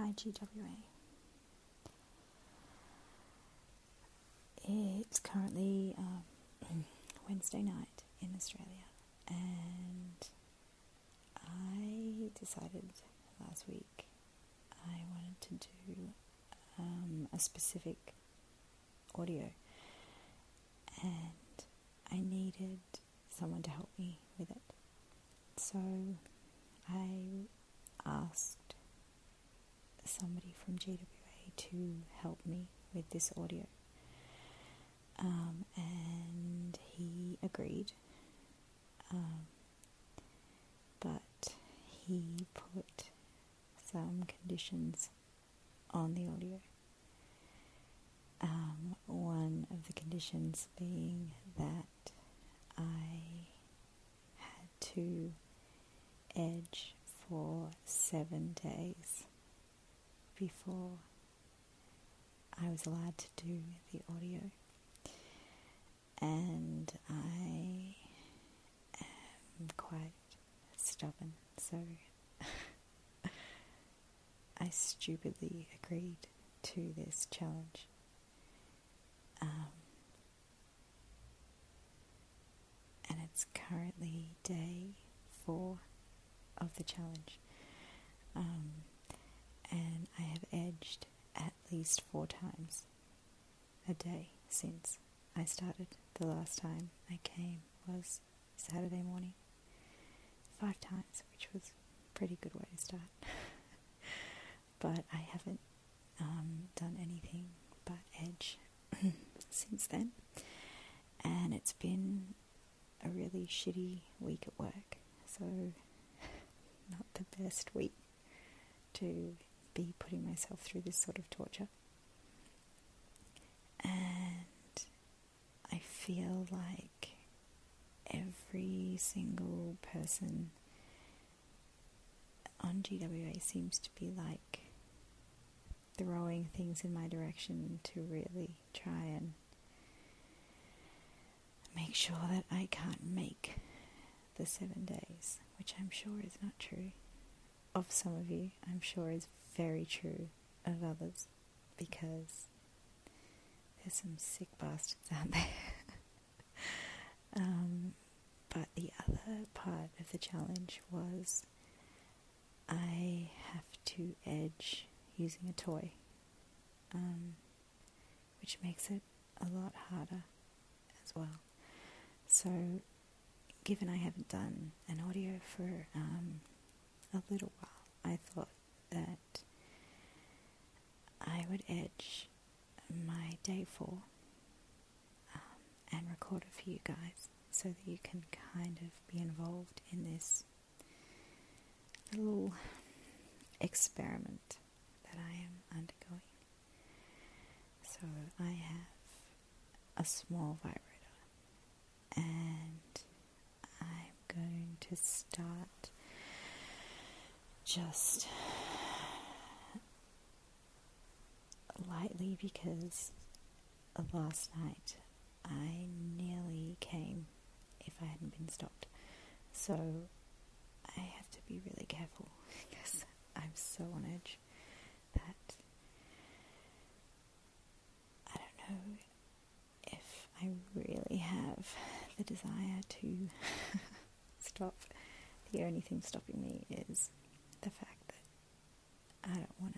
Hi GWA. It's currently Wednesday night in Australia, and I decided last week I wanted to do a specific audio, and I needed someone to help me with it. So I asked somebody from GWA to help me with this audio, and he agreed, but he put some conditions on the audio. One of the conditions being that I had to edge for 7 days before I was allowed to do the audio. And I am quite stubborn, so I stupidly agreed to this challenge. And it's currently day 4 of the challenge. And I have edged at least 4 times a day since I started. The last time I came was Saturday morning. 5 times, which was a pretty good way to start. But I haven't done anything but edge since then. And it's been a really shitty week at work. So not the best week to be putting myself through this sort of torture. And I feel like every single person on GWA seems to be like throwing things in my direction to really try and make sure that I can't make the 7 days, which I'm sure is not true of some of you. I'm sure is very true of others, because there's some sick bastards out there. But the other part of the challenge was I have to edge using a toy, which makes it a lot harder as well. So, given I haven't done an audio for a little while, I thought that I would edge my day 4 and record it for you guys, so that you can kind of be involved in this little experiment that I am undergoing. So I have a small vibrator, and I'm going to start just lightly, because last night I nearly came if I hadn't been stopped. So I have to be really careful, because I'm so on edge that I don't know if I really have the desire to stop. The only thing stopping me is the fact that I don't want to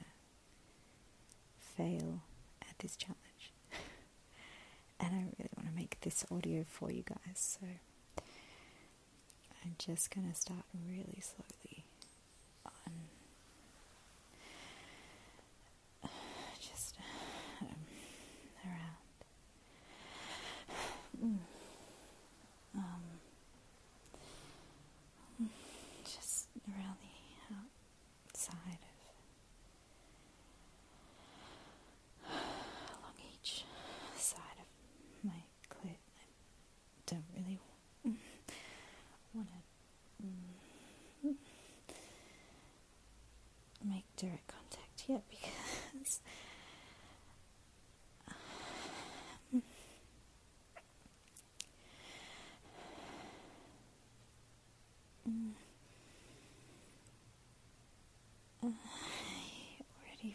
fail at this challenge. And I really want to make this audio for you guys, so I'm just going to start really slowly on just around just around the outside of along each side of my clit. I don't really want to make direct contact yet, because I already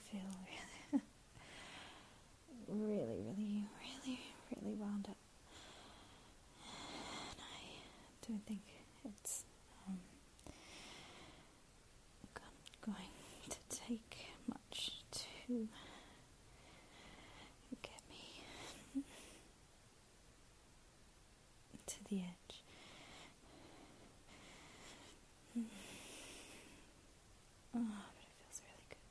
to get me to the edge. Oh, but it feels really good.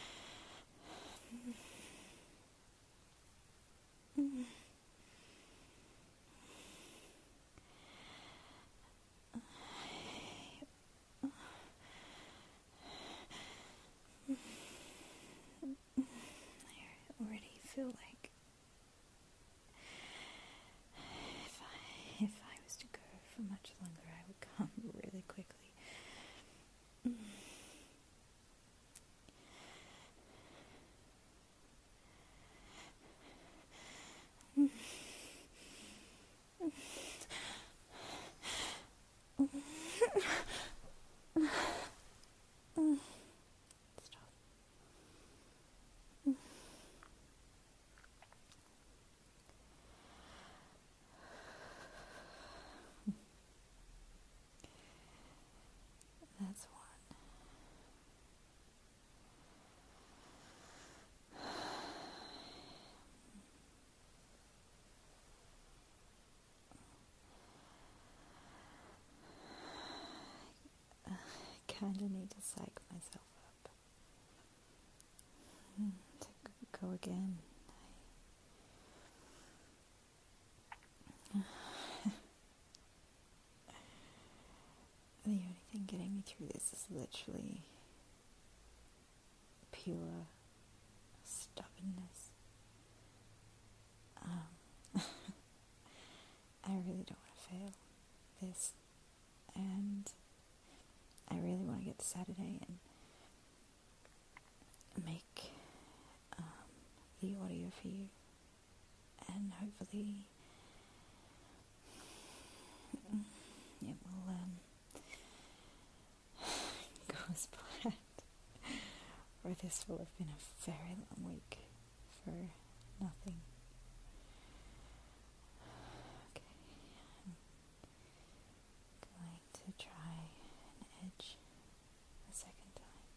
I already feel like if I was to go for much longer, I would come really quickly. Stop. That's one. I kind of need to psych myself up to go again. The only thing getting me through this is literally pure stubbornness. I really don't want to fail this, and I really want to get to Saturday and make the audio for you, and hopefully it will go as planned, or this will have been a very long week for nothing. Okay, I'm going to try and edge a second time.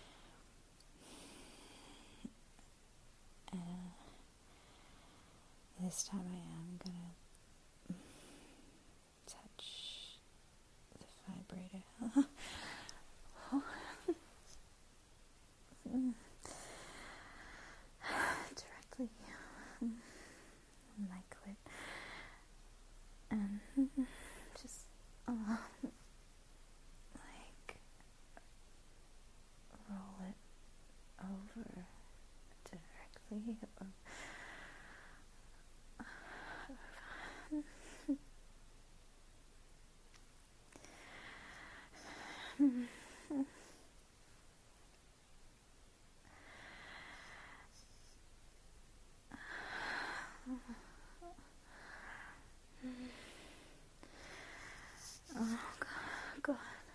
This time I am going to touch the vibrator directly on my clit and just like roll it over directly over. Oh God.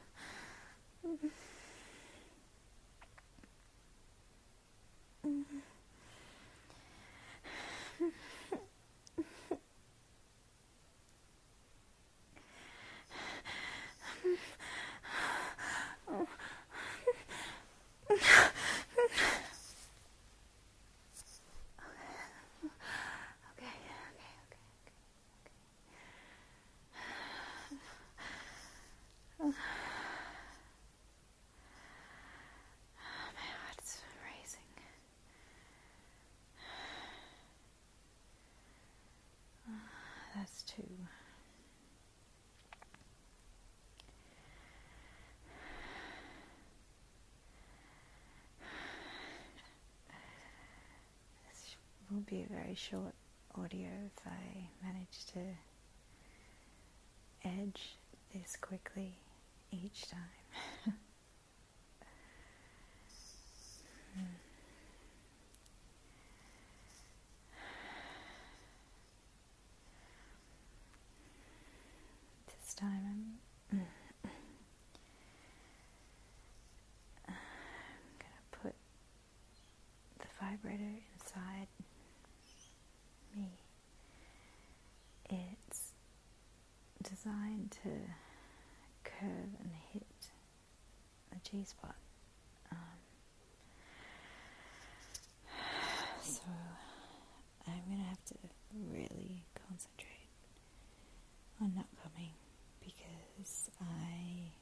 My heart's racing. That's two. This will be a very short audio if I manage to edge this quickly each time. This time I'm gonna put the vibrator inside me. It's designed to curve and hit the G-spot. So I'm going to have to really concentrate on not coming, because I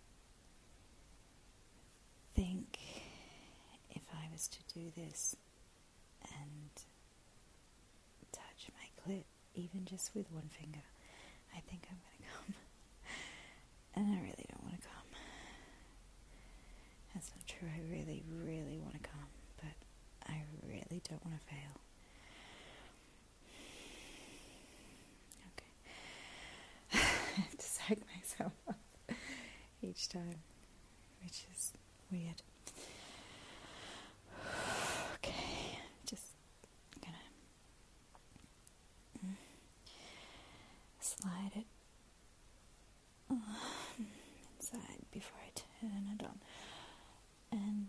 think if I was to do this and touch my clit, even just with one finger, I think I'm going to come. And I really don't want to come. That's not true. I really, really want to come, but I really don't want to fail. Okay. I have to psych myself up each time, which is weird. Okay, just gonna slide it inside before I turn it on, and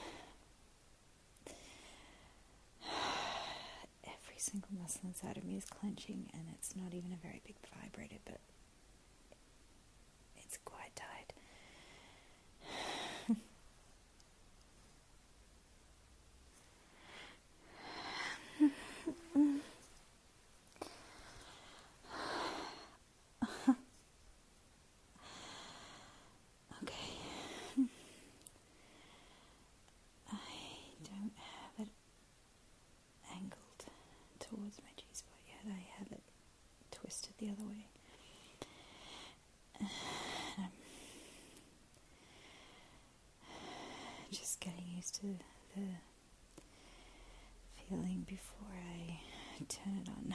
every single muscle inside of me is clenching, and it's not even a very big vibrator, but it's quite tight. Okay. I don't have it angled towards my G-spot yet. I have it twisted the other way. And I'm just getting used to the feeling before I turn it on.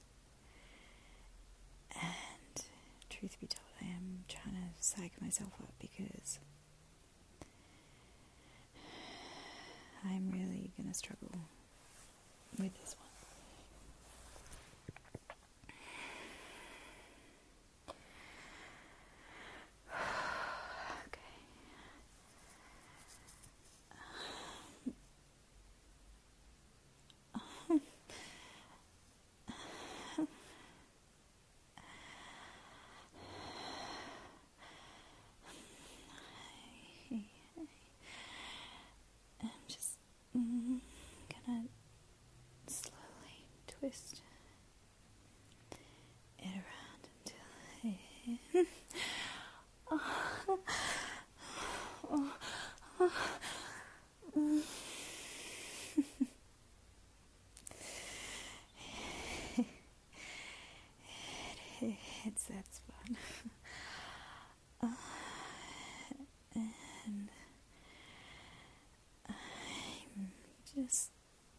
And truth be told, I am trying to psych myself up, because I'm really going to struggle with this one. I'm just gonna slowly twist it around until it hits that spot. And I'm just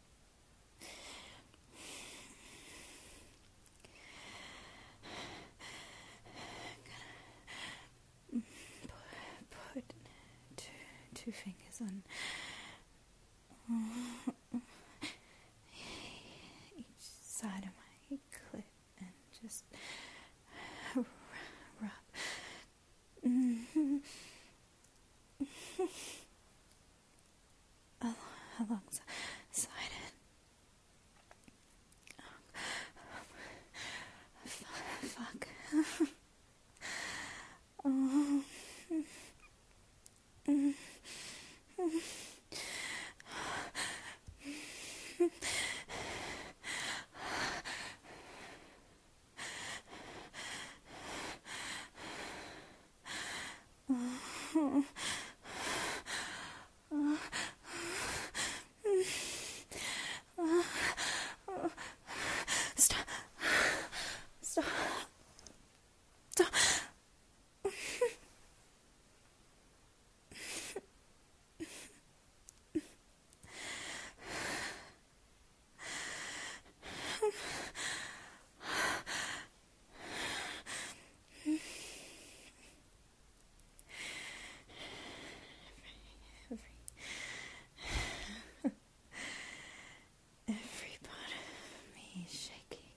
put two fingers on each side of my clit and just rub alongside it. Fuck. Stop. Stop. Stop. Every part of me is shaking.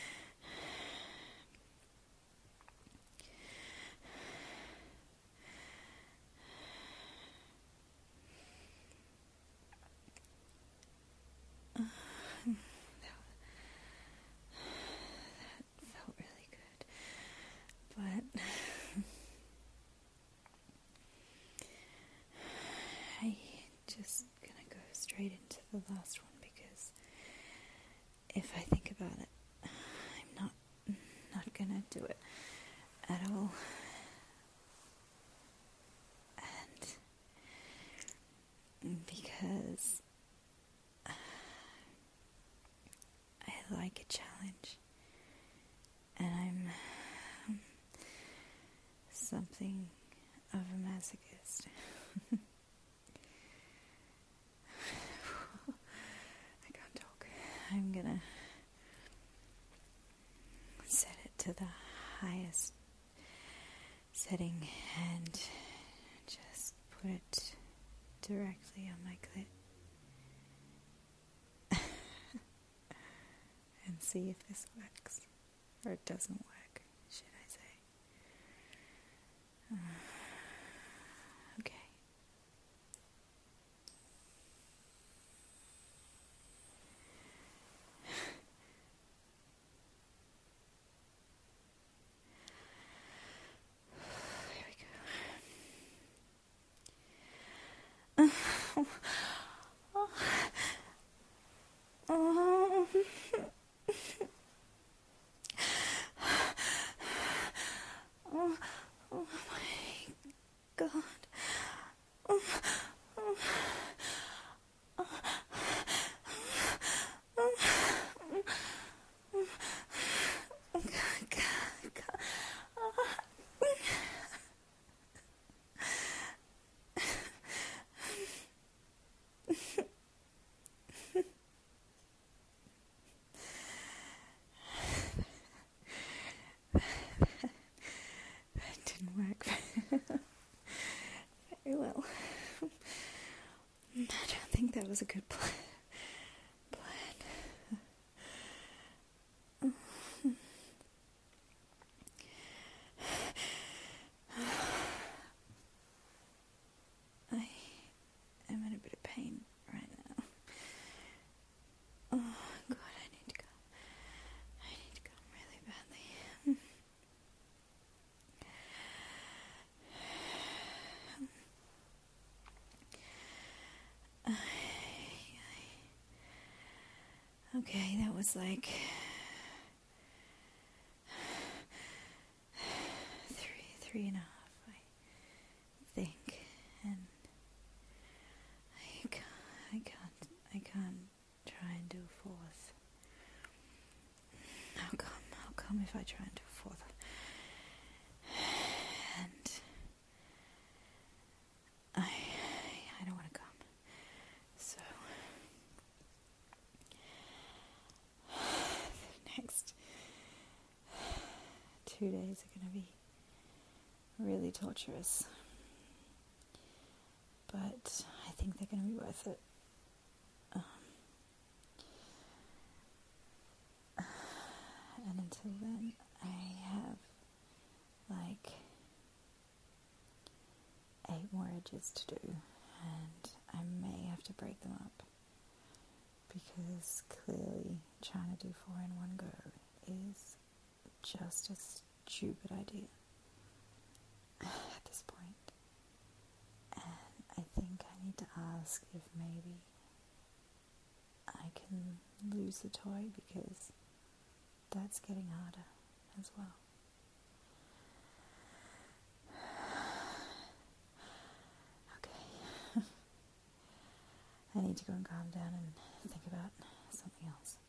That felt really good, but I just gonna go straight into the last one, because if I think about it, I'm not gonna do it at all. And because I like a challenge, and I'm something of a masochist. I can't talk. I'm gonna set it to the highest setting and just put it directly on my clit and see if this works, or it doesn't work, should I say. Okay. Here we go. Oh my God. That didn't work very well. I don't think that was a good plan. I am in a bit of pain right now. Oh God, I need to go. I need to go really badly. Okay, that was like 3.5, I think, and I can't try and do a fourth. How come if I try and do a fourth? And I don't want to come. So the next 2 days are going to be really torturous. But I think they're going to be worth it. And until then, I have like 8 more edges to do, and I may have to break them up, because clearly trying to do 4 in one go is just a stupid idea at this point. And I think I need to ask if maybe I can lose the toy, because that's getting harder as well. Okay. I need to go and calm down and think about something else.